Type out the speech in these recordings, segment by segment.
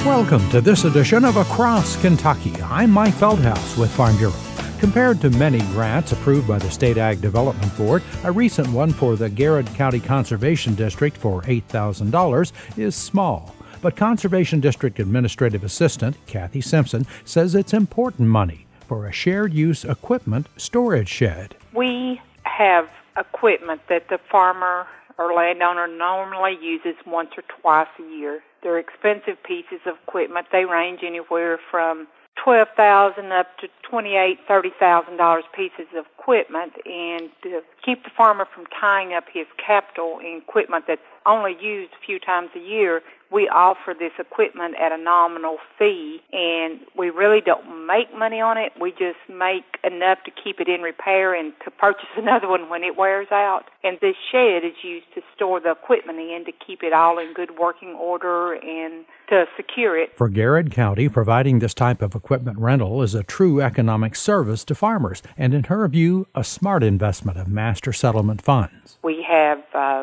Welcome to this edition of Across Kentucky. I'm Mike Feldhaus with Farm Bureau. Compared to many grants approved by the State Ag Development Board, a recent one for the Garrett County Conservation District for $8,000 is small. But Conservation District Administrative Assistant Kathy Simpson says it's important money for a shared-use equipment storage shed. We have equipment that the farmer or landowner normally uses once or twice a year. They're expensive pieces of equipment. They range anywhere from $12,000 up to $28,000, $30,000 pieces of equipment, and to keep the farmer from tying up his capital in equipment that's only used a few times a year, we offer this equipment at a nominal fee, and we really don't make money on it. We just make enough to keep it in repair and to purchase another one when it wears out. And this shed is used to store the equipment in to keep it all in good working order and to secure it. For Garrett County, providing this type of equipment rental is a true economic service to farmers, and in her view, a smart investment of master settlement funds. We have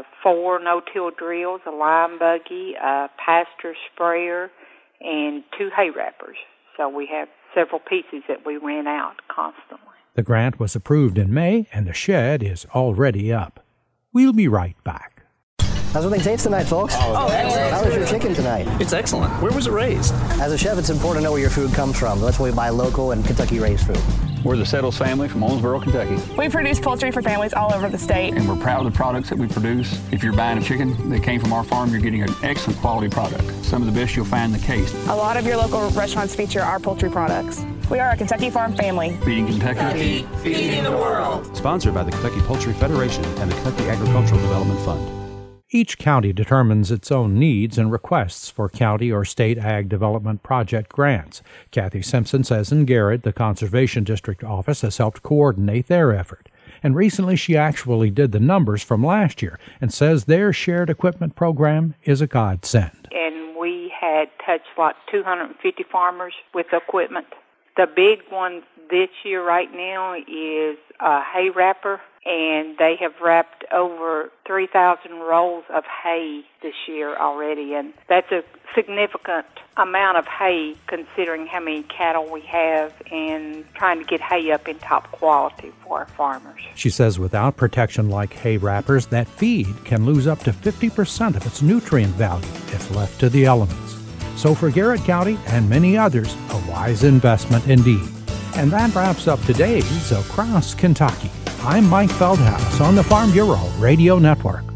4 no-till drills, a lime buggy, a pasture sprayer, and 2 hay wrappers. So we have several pieces that we rent out constantly. The grant was approved in May, and the shed is already up. We'll be right back. How's everything taste tonight, folks? Excellent. How was your chicken tonight? It's excellent. Where was it raised? As a chef, it's important to know where your food comes from. That's why we buy local and Kentucky-raised food. We're the Settles family from Owensboro, Kentucky. We produce poultry for families all over the state. And we're proud of the products that we produce. If you're buying a chicken that came from our farm, you're getting an excellent quality product. Some of the best you'll find in the case. A lot of your local restaurants feature our poultry products. We are a Kentucky farm family. Feeding Kentucky. Feeding the world. Sponsored by the Kentucky Poultry Federation and the Kentucky Agricultural Development Fund. Each county determines its own needs and requests for county or state ag development project grants. Kathy Simpson says in Garrett, the Conservation District office has helped coordinate their effort. And recently she actually did the numbers from last year and says their shared equipment program is a godsend. And we had touched like 250 farmers with equipment. The big one this year right now is a hay wrapper, and they have wrapped over 3,000 rolls of hay this year already, and that's a significant amount of hay considering how many cattle we have and trying to get hay up in top quality for our farmers. She says without protection like hay wrappers, that feed can lose up to 50% of its nutrient value if left to the elements. So for Garrett County and many others, a wise investment indeed. And that wraps up today's Across Kentucky. I'm Mike Feldhaus on the Farm Bureau Radio Network.